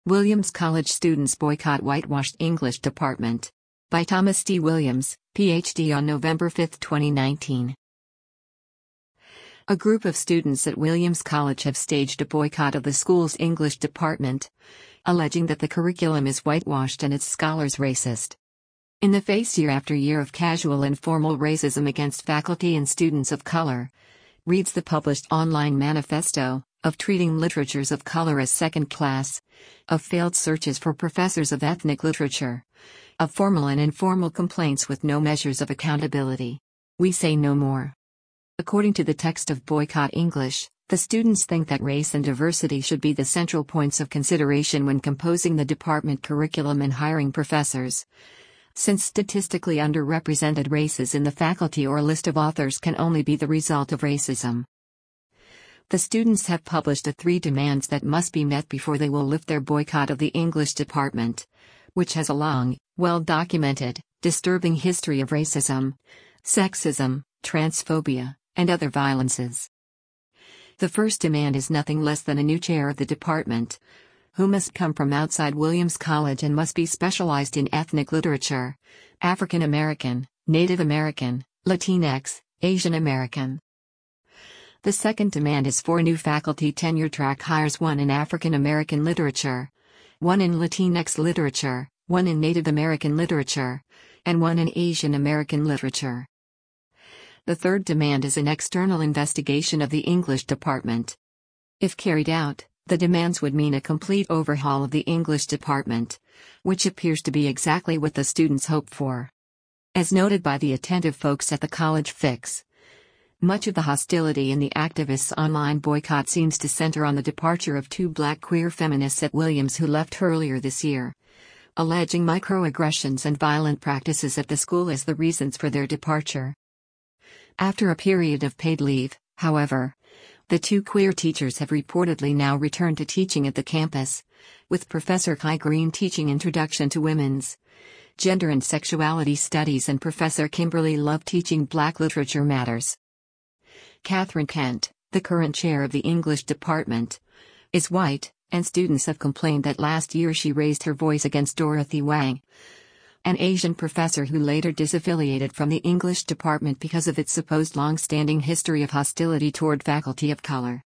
Williams College students boycott whitewashed English department. By Thomas D. Williams, Ph.D. on November 5, 2019. A group of students at Williams College have staged a boycott of the school's English department, alleging that the curriculum is whitewashed and its scholars racist. In the face year after year of casual and formal racism against faculty and students of color, reads the published online manifesto, of treating literatures of color as second class, of failed searches for professors of ethnic literature, of formal and informal complaints with no measures of accountability. We say no more. According to the text of Boycott English, the students think that race and diversity should be the central points of consideration when composing the department curriculum and hiring professors, since statistically underrepresented races in the faculty or list of authors can only be the result of racism. The students have published 3 demands that must be met before they will lift their boycott of the English department, which has a long, well-documented, disturbing history of racism, sexism, transphobia, and other violences. The first demand is nothing less than a new chair of the department, who must come from outside Williams College and must be specialized in ethnic literature, African American, Native American, Latinx, Asian American. The second demand is 4 new faculty tenure track hires, 1 in African American literature, 1 in Latinx literature, 1 in Native American literature, and 1 in Asian American literature. The third demand is an external investigation of the English department. If carried out, the demands would mean a complete overhaul of the English department, which appears to be exactly what the students hope for. As noted by the attentive folks at the College Fix, much of the hostility in the activists' online boycott seems to center on the departure of 2 black queer feminists at Williams who left earlier this year, alleging microaggressions and violent practices at the school as the reasons for their departure. After a period of paid leave, however, the 2 queer teachers have reportedly now returned to teaching at the campus, with Professor Kai Green teaching Introduction to Women's Gender and Sexuality Studies and Professor Kimberly Love teaching Black Literature Matters. Catherine Kent, the current chair of the English department, is white, and students have complained that last year she raised her voice against Dorothy Wang, an Asian professor who later disaffiliated from the English department because of its supposed long-standing history of hostility toward faculty of color.